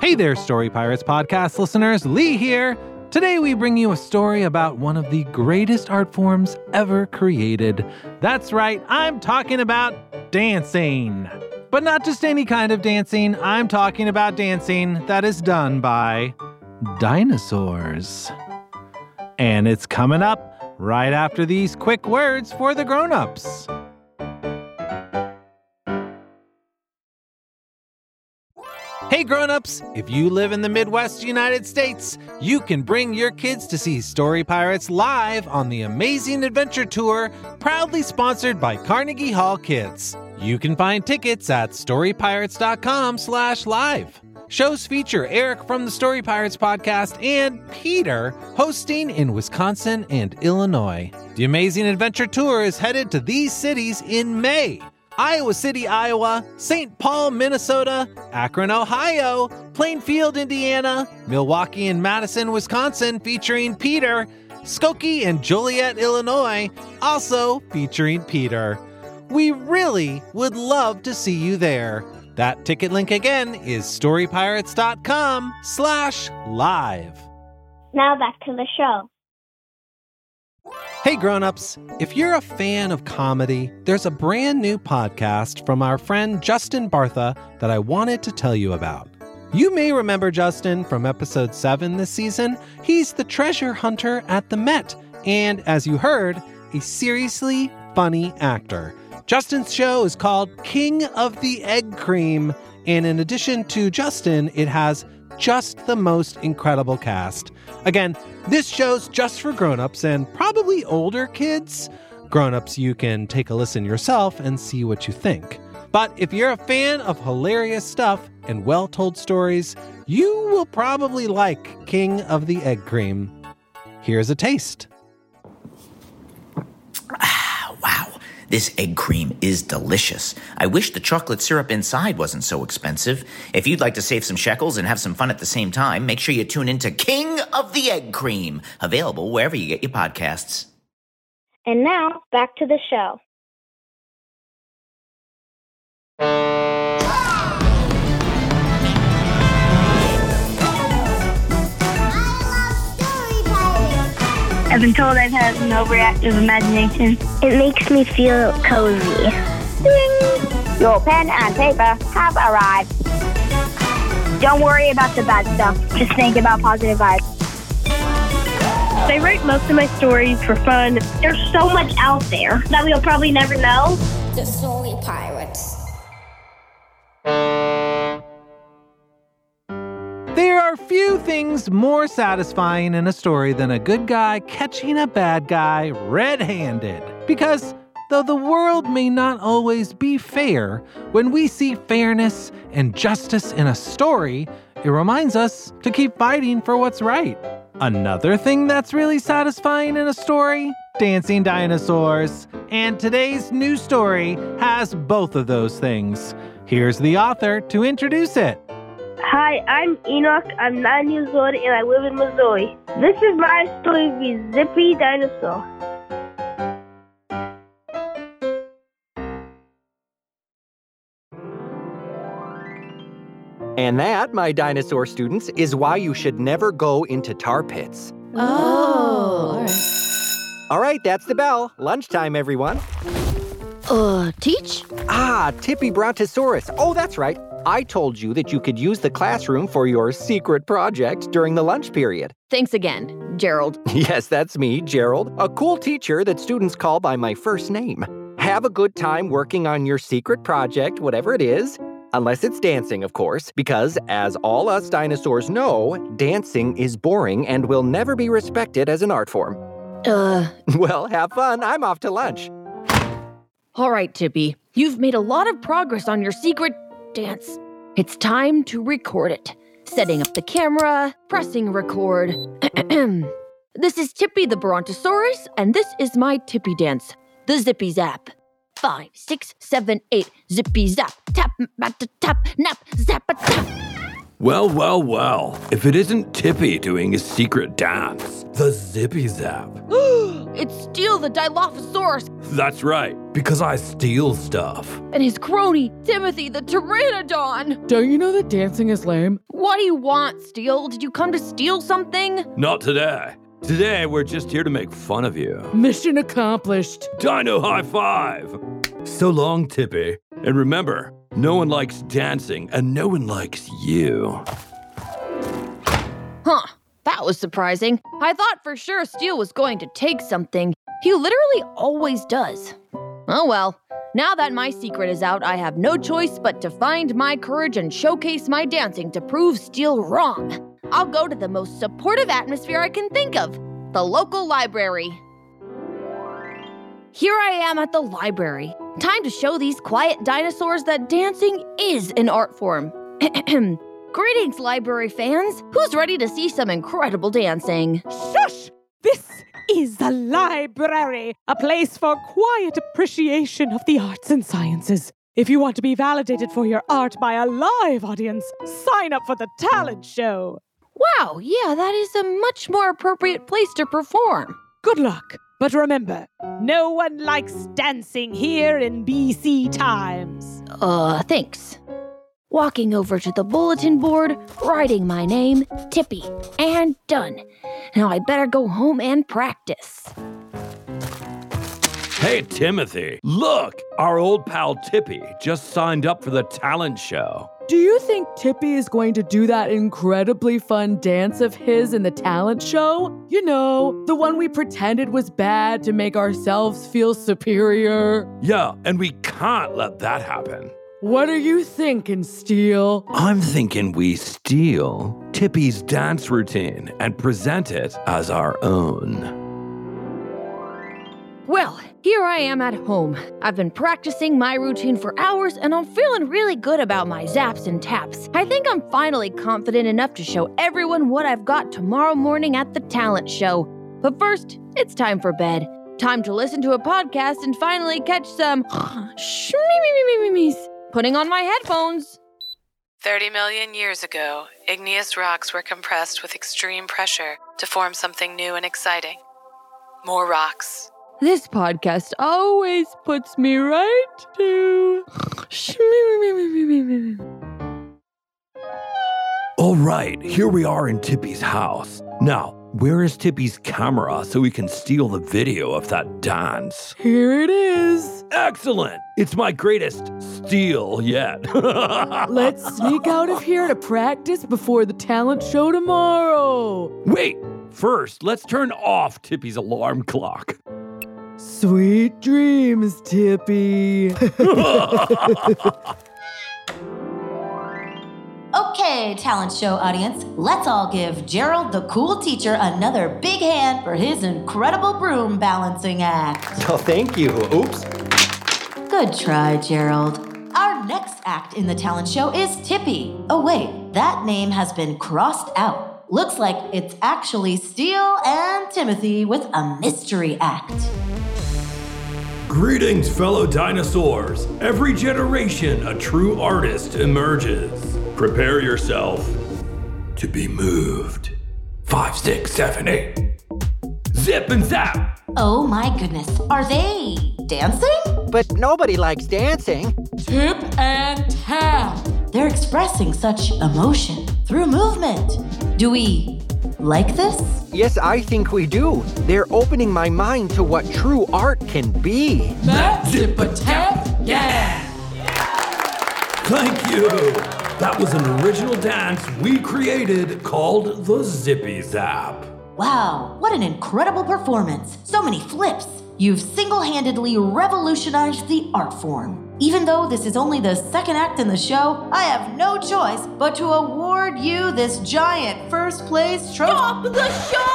Hey there, Story Pirates podcast listeners. Lee here. Today we bring you a story about one of the greatest art forms ever created. That's right, I'm talking about dancing. But not just any kind of dancing. I'm talking about dancing that is done by dinosaurs. And it's coming up right after these quick words for the grown-ups. Hey grown-ups, if you live in the Midwest United States, you can bring your kids to see Story Pirates live on the Amazing Adventure Tour, proudly sponsored by Carnegie Hall Kids. You can find tickets at storypirates.com/live. Shows feature Eric from the Story Pirates podcast and Peter hosting in Wisconsin and Illinois. The Amazing Adventure Tour is headed to these cities in May: Iowa City, Iowa, St. Paul, Minnesota, Akron, Ohio, Plainfield, Indiana, Milwaukee and Madison, Wisconsin, featuring Peter, Skokie and Joliet, Illinois, also featuring Peter. We really would love to see you there. That ticket link again is storypirates.com/live. Now back to the show. Hey grown-ups, if you're a fan of comedy, there's a brand new podcast from our friend Justin Bartha that I wanted to tell you about. You may remember Justin from episode 7 this season. He's the treasure hunter at the Met, and as you heard, a seriously funny actor. Justin's show is called King of the Egg Cream, and in addition to Justin, it has just the most incredible cast. Again, this show's just for grown-ups and probably older kids. Grown-ups, you can take a listen yourself and see what you think. But if you're a fan of hilarious stuff and well-told stories, you will probably like King of the Egg Cream. Here's a taste. Wow, this egg cream is delicious. I wish the chocolate syrup inside wasn't so expensive. If you'd like to save some shekels and have some fun at the same time, make sure you tune into King of the Egg Cream, available wherever you get your podcasts. And now, back to the show. I've been told I've had an overactive imagination. It makes me feel cozy. Ding! Your pen and paper have arrived. Don't worry about the bad stuff. Just think about positive vibes. I write most of my stories for fun. There's so much out there that we'll probably never know. The Story Pirates. There are few things more satisfying in a story than a good guy catching a bad guy red-handed. Because though the world may not always be fair, when we see fairness and justice in a story, it reminds us to keep fighting for what's right. Another thing that's really satisfying in a story? Dancing dinosaurs. And today's new story has both of those things. Here's the author to introduce it. Hi, I'm Enoch. I'm 9 years old and I live in Missouri. This is my story of the Zippy Dinosaur. And that, my dinosaur students, is why you should never go into tar pits. Oh, all right. All right, that's the bell. Lunchtime, everyone. Teach? Tippy Brontosaurus. Oh, that's right. I told you that you could use the classroom for your secret project during the lunch period. Thanks again, Gerald. Yes, that's me, Gerald, a cool teacher that students call by my first name. Have a good time working on your secret project, whatever it is. Unless it's dancing, of course, because as all us dinosaurs know, dancing is boring and will never be respected as an art form. Well, have fun. I'm off to lunch. All right, Tippy. You've made a lot of progress on your secret dance. It's time to record it. Setting up the camera, pressing record. This is Tippy the Brontosaurus, and this is my Tippy dance, the Zippy Zap. 5, 6, 7, 8, zippy zap, tap, tap, nap, zap, tap. Well, well, well. If it isn't Tippy doing his secret dance, the Zippy Zap. It's Steel the Dilophosaurus That's right, because I steal stuff. and his crony, Timothy the Pteranodon. Don't you know that dancing is lame? What do you want, Steel? Did you come to steal something? Not today. Today, we're just here to make fun of you. Mission accomplished. Dino high five! So long, Tippy. And remember, no one likes dancing, and no one likes you. Huh, that was surprising. I thought for sure Steel was going to take something. He literally always does. Oh well, now that my secret is out, I have no choice but to find my courage and showcase my dancing to prove Steel wrong. I'll go to the most supportive atmosphere I can think of, the local library. Here I am at the library. Time to show these quiet dinosaurs that dancing is an art form. Greetings, library fans. Who's ready to see some incredible dancing? Shush! This is the library, a place for quiet appreciation of the arts and sciences. If you want to be validated for your art by a live audience, sign up for the talent show. Wow, yeah, that is a much more appropriate place to perform. Good luck. But remember, no one likes dancing here in BC times. Thanks. Walking over to the bulletin board, writing my name, Tippy, and done. Now I better go home and practice. Hey, Timothy, look! Our old pal Tippy just signed up for the talent show. Do you think Tippy is going to do that incredibly fun dance of his in the talent show? You know, the one we pretended was bad to make ourselves feel superior. Yeah, and we can't let that happen. What are you thinking, Steel? I'm thinking we steal Tippy's dance routine and present it as our own. Well, here I am at home. I've been practicing my routine for hours and I'm feeling really good about my zaps and taps. I think I'm finally confident enough to show everyone what I've got tomorrow morning at the talent show. But first, it's time for bed. Time to listen to a podcast and finally catch some shmee-me-me-me-me-me's. Putting on my headphones. 30 million years ago, igneous rocks were compressed with extreme pressure to form something new and exciting. More rocks. This podcast always puts me right to... All right, here we are in Tippy's house. Now, where is Tippy's camera so we can steal the video of that dance? Here it is. Excellent! It's my greatest steal yet. Let's sneak out of here to practice before the talent show tomorrow. Wait, first, let's turn off Tippy's alarm clock. Sweet dreams, Tippy. Okay, talent show audience, let's all give Gerald the cool teacher another big hand for his incredible broom balancing act. Oh, thank you. Oops. Good try, Gerald. Our next act in the talent show is Tippy. Oh wait, that name has been crossed out. Looks like it's actually Steel and Timothy with a mystery act. Greetings, fellow dinosaurs. Every generation, a true artist emerges. Prepare yourself to be moved. 5, 6, 7, 8. Zip and zap. Oh my goodness, are they dancing? But nobody likes dancing. Tip and tap. They're expressing such emotion through movement. Do we like this? Yes, I think we do. They're opening my mind to what true art can be. That zip a tap, yeah. Thank you. That was an original dance we created called the Zippy Zap. Wow, what an incredible performance. So many flips. You've single-handedly revolutionized the art form. Even though this is only the second act in the show, I have no choice but to award you this giant first place trophy. Stop the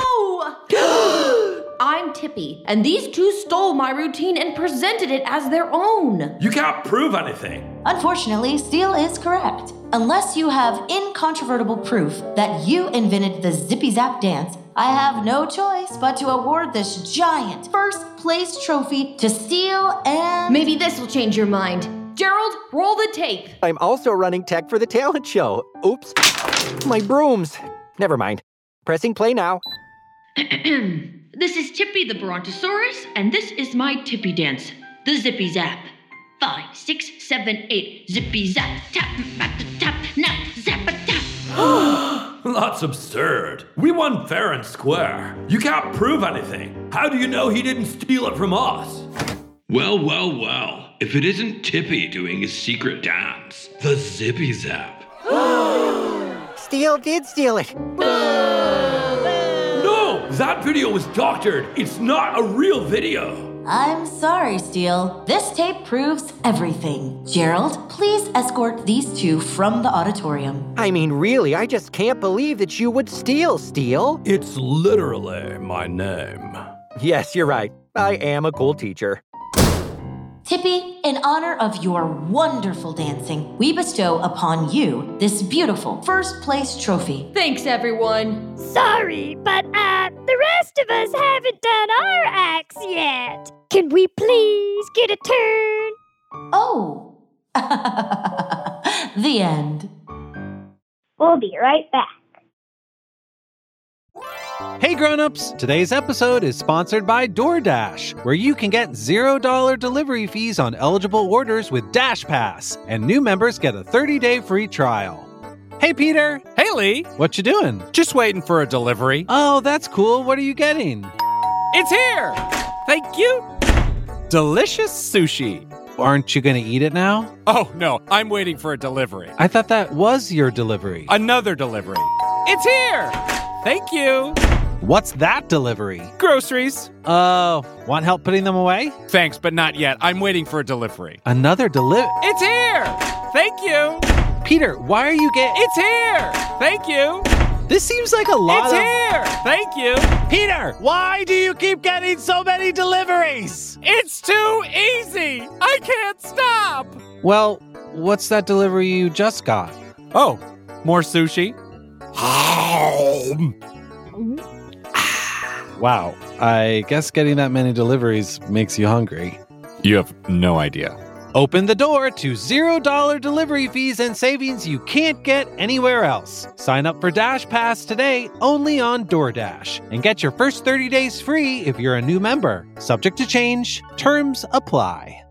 show! I'm Tippy, and these two stole my routine and presented it as their own. You can't prove anything. Unfortunately, Steel is correct. Unless you have incontrovertible proof that you invented the Zippy Zap dance, I have no choice but to award this giant first place trophy to Steel and... Maybe this will change your mind. Gerald, roll the tape. I'm also running tech for the talent show. Oops. My brooms. Never mind. Pressing play now. This is Tippy the Brontosaurus, and this is my Tippy dance, the Zippy Zap. 5, 6, 7, 8, zippy zap, tap, tap, now, zap, tap. That's absurd. We won fair and square. You can't prove anything. How do you know he didn't steal it from us? Well, well, well. If it isn't Tippy doing his secret dance, the Zippy Zap. Steele did steal it. No! That video was doctored. It's not a real video. I'm sorry, Steele. This tape proves everything. Gerald, please escort these two from the auditorium. I mean, really, I just can't believe that you would steal, Steele. It's literally my name. Yes, you're right. I am a cool teacher. Tippy, in honor of your wonderful dancing, we bestow upon you this beautiful first place trophy. Thanks, everyone. Sorry, but the rest of us haven't done our acts yet. Can we please get a turn? Oh. The end. We'll be right back. Hey grown-ups, today's episode is sponsored by DoorDash, where you can get $0 delivery fees on eligible orders with Dash Pass, and new members get a 30-day free trial. Hey Peter! Hey Lee! What you doing? Just waiting for a delivery. Oh, that's cool. What are you getting? It's here! Thank you! Delicious sushi. Aren't you gonna eat it now? Oh, no, I'm waiting for a delivery. I thought that was your delivery. Another delivery. It's here! Thank you! What's that delivery? Groceries. Want help putting them away? Thanks, but not yet. I'm waiting for a delivery. Another delivery? It's here! Thank you! Peter, why are you getting... It's here! Thank you! This seems like a lot It's here! Thank you! Peter, why do you keep getting so many deliveries? It's too easy! I can't stop! Well, what's that delivery you just got? Oh, more sushi? Wow, I guess getting that many deliveries makes you hungry. You have no idea. Open the door to $0 delivery fees and savings you can't get anywhere else. Sign up for Dash Pass today only on DoorDash and get your first 30 days free if you're a new member. Subject to change. Terms apply.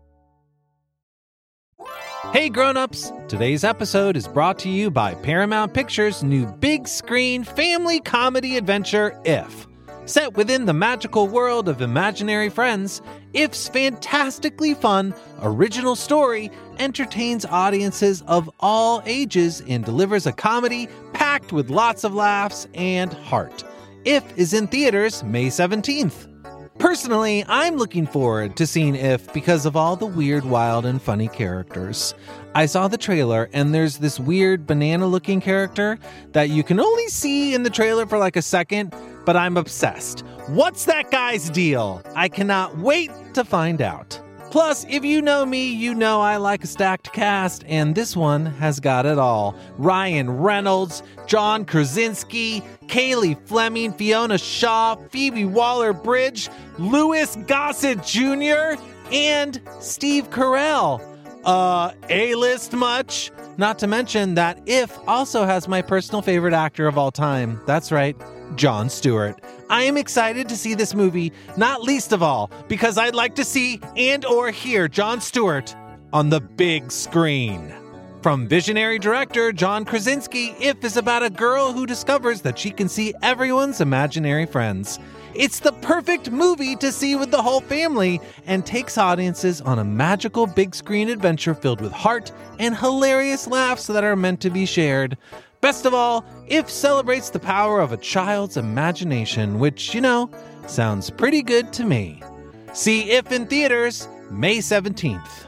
Hey grown-ups, today's episode is brought to you by Paramount Pictures' new big screen family comedy adventure, If. Set within the magical world of imaginary friends, If's fantastically fun, original story entertains audiences of all ages and delivers a comedy packed with lots of laughs and heart. If is in theaters May 17th. Personally, I'm looking forward to seeing If because of all the weird, wild, and funny characters. I saw the trailer, and there's this weird banana-looking character that you can only see in the trailer for like a second, but I'm obsessed. What's that guy's deal? I cannot wait to find out. Plus, if you know me, you know I like a stacked cast, and this one has got it all. Ryan Reynolds, John Krasinski, Kaylee Fleming, Fiona Shaw, Phoebe Waller-Bridge, Louis Gossett Jr., and Steve Carell. A-list much? Not to mention that If also has my personal favorite actor of all time. That's right, Jon Stewart. I am excited to see this movie, not least of all, because I'd like to see and or hear Jon Stewart on the big screen. From visionary director John Krasinski, If is about a girl who discovers that she can see everyone's imaginary friends. It's the perfect movie to see with the whole family and takes audiences on a magical big screen adventure filled with heart and hilarious laughs that are meant to be shared. Best of all, If celebrates the power of a child's imagination, which, sounds pretty good to me. See If in theaters May 17th.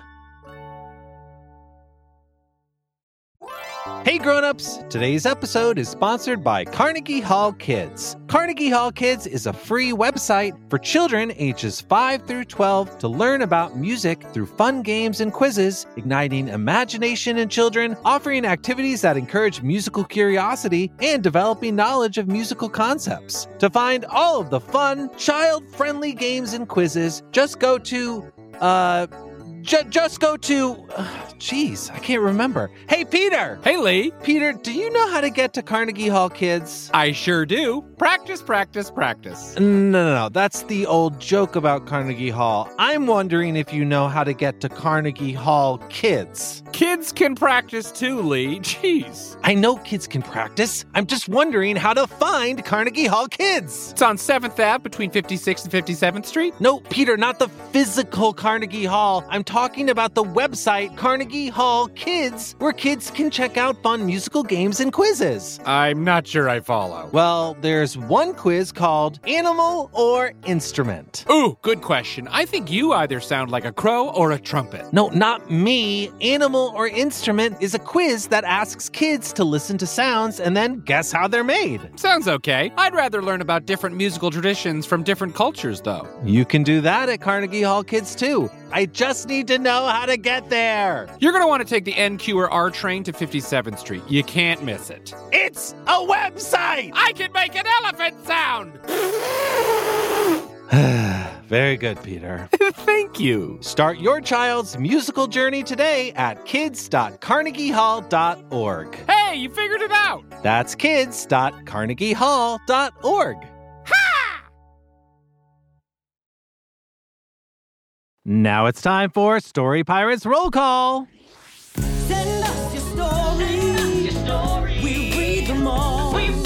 Hey grown-ups, today's episode is sponsored by Carnegie Hall Kids. Carnegie Hall Kids is a free website for children ages 5 through 12 to learn about music through fun games and quizzes, igniting imagination in children, offering activities that encourage musical curiosity, and developing knowledge of musical concepts. To find all of the fun, child-friendly games and quizzes, just go to Geez, I can't remember. Hey, Peter! Hey, Lee. Peter, do you know how to get to Carnegie Hall, kids? I sure do. Practice, practice, practice. No. That's the old joke about Carnegie Hall. I'm wondering if you know how to get to Carnegie Hall, kids. Kids can practice too, Lee. Jeez. I know kids can practice. I'm just wondering how to find Carnegie Hall, kids. It's on 7th Ave between 56th and 57th Street. No, Peter, not the physical Carnegie Hall. I'm talking about the website Carnegie Hall Kids, where kids can check out fun musical games and quizzes. I'm not sure I follow. Well, there's one quiz called Animal or Instrument. Ooh, good question. I think you either sound like a crow or a trumpet. No, not me. Animal or Instrument is a quiz that asks kids to listen to sounds and then guess how they're made. Sounds okay. I'd rather learn about different musical traditions from different cultures, though. You can do that at Carnegie Hall Kids, too. I just need to know how to get there. You're going to want to take the NQ or R train to 57th Street. You can't miss it. It's a website! I can make an elephant sound! Very good, Peter. Thank you. Start your child's musical journey today at kids.carnegiehall.org. Hey, you figured it out! That's kids.carnegiehall.org. Now it's time for Story Pirates Roll Call. Send us your stories. We read them all. You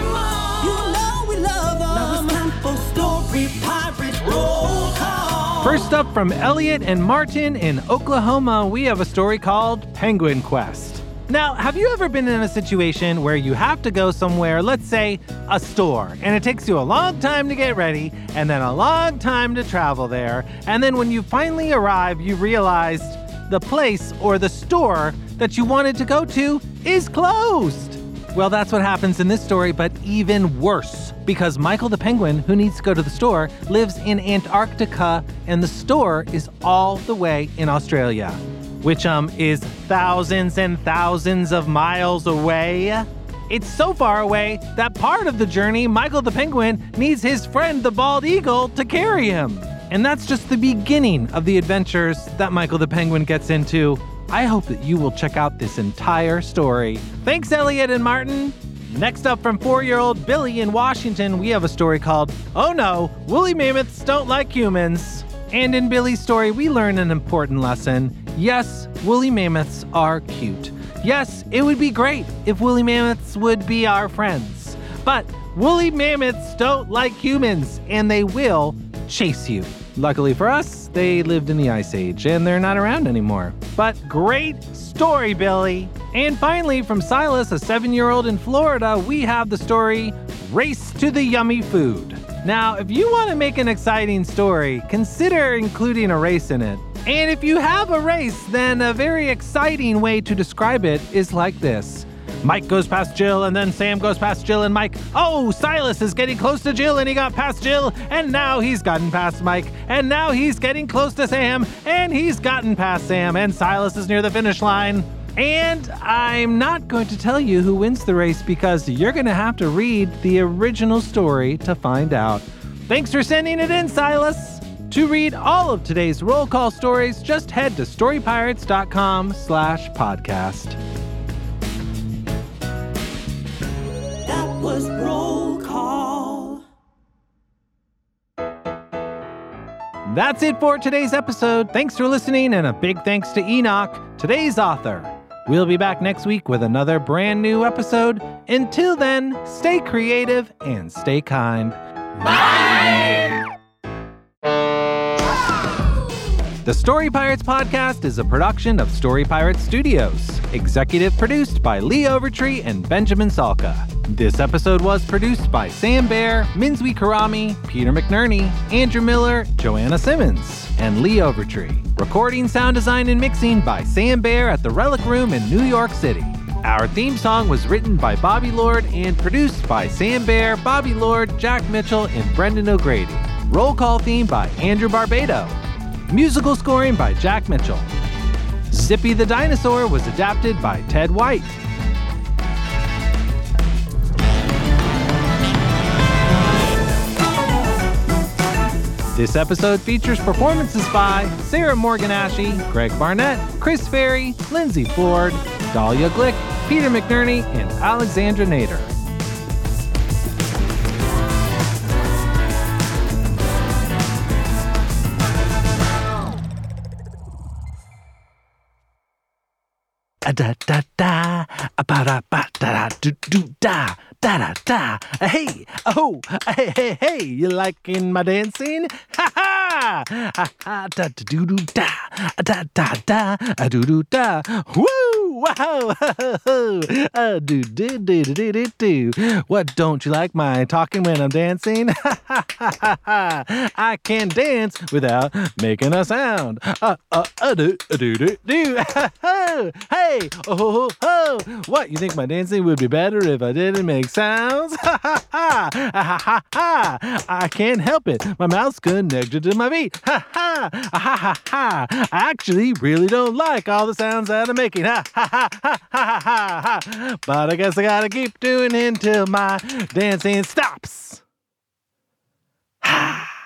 know we love them. Now it's time for Story Pirates Roll Call. First up from Elliot and Martin in Oklahoma, we have a story called Penguin Quest. Now, have you ever been in a situation where you have to go somewhere, let's say a store, and it takes you a long time to get ready, and then a long time to travel there, and then when you finally arrive, you realized the place or the store that you wanted to go to is closed? Well, that's what happens in this story, but even worse, because Michael the Penguin, who needs to go to the store, lives in Antarctica, and the store is all the way in Australia, which is thousands and thousands of miles away. It's so far away that part of the journey, Michael the Penguin needs his friend the bald eagle to carry him. And that's just the beginning of the adventures that Michael the Penguin gets into. I hope that you will check out this entire story. Thanks, Elliot and Martin. Next up from 4-year-old Billy in Washington, we have a story called, Oh No, Woolly Mammoths Don't Like Humans. And in Billy's story, we learn an important lesson. Yes, woolly mammoths are cute. Yes, it would be great if woolly mammoths would be our friends. But woolly mammoths don't like humans, and they will chase you. Luckily for us, they lived in the Ice Age, and they're not around anymore. But great story, Billy. And finally, from Silas, a 7-year-old in Florida, we have the story, Race to the Yummy Food. Now, if you want to make an exciting story, consider including a race in it. And if you have a race, then a very exciting way to describe it is like this. Mike goes past Jill, and then Sam goes past Jill and Mike. Oh, Silas is getting close to Jill, and he got past Jill, and now he's gotten past Mike, and now he's getting close to Sam, and he's gotten past Sam, and Silas is near the finish line. And I'm not going to tell you who wins the race because you're going to have to read the original story to find out. Thanks for sending it in, Silas. To read all of today's roll call stories, just head to storypirates.com/podcast. That was Roll Call. That's it for today's episode. Thanks for listening, and a big thanks to Enoch, today's author. We'll be back next week with another brand new episode. Until then, stay creative and stay kind. Bye! The Story Pirates podcast is a production of Story Pirates Studios. Executive produced by Lee Overtree and Benjamin Salka. This episode was produced by Sam Baer, Minzui Karami, Peter McNerney, Andrew Miller, Joanna Simmons, and Lee Overtree. Recording, sound design, and mixing by Sam Baer at the Relic Room in New York City. Our theme song was written by Bobby Lord and produced by Sam Baer, Bobby Lord, Jack Mitchell, and Brendan O'Grady. Roll call theme by Andrew Barbado. Musical scoring by Jack Mitchell. Zippy the Dinosaur was adapted by Ted White. This episode features performances by Sarah Morgan-Ashey, Greg Barnett, Chris Ferry, Lindsay Ford, Dahlia Glick, Peter McNerney, and Alexandra Nader. Da da da, ba da ba da da do da da da. Hey, oh, hey, you liking my dancing? Ha ha, ha ha, da do do da da do da. Woo, wow, do. What, don't you like my talking when I'm dancing? Ha ha ha ha. I can dance without making a sound. Do. Hey, oh, what, you think my dancing would be better if I didn't make sounds? Ha ha ha, ha ha ha, I can't help it, my mouth's connected to my feet. Ha ha, ha ha ha, I actually really don't like all the sounds that I'm making. Ha ha ha ha ha ha, but I guess I gotta keep doing it until my dancing stops. Ha.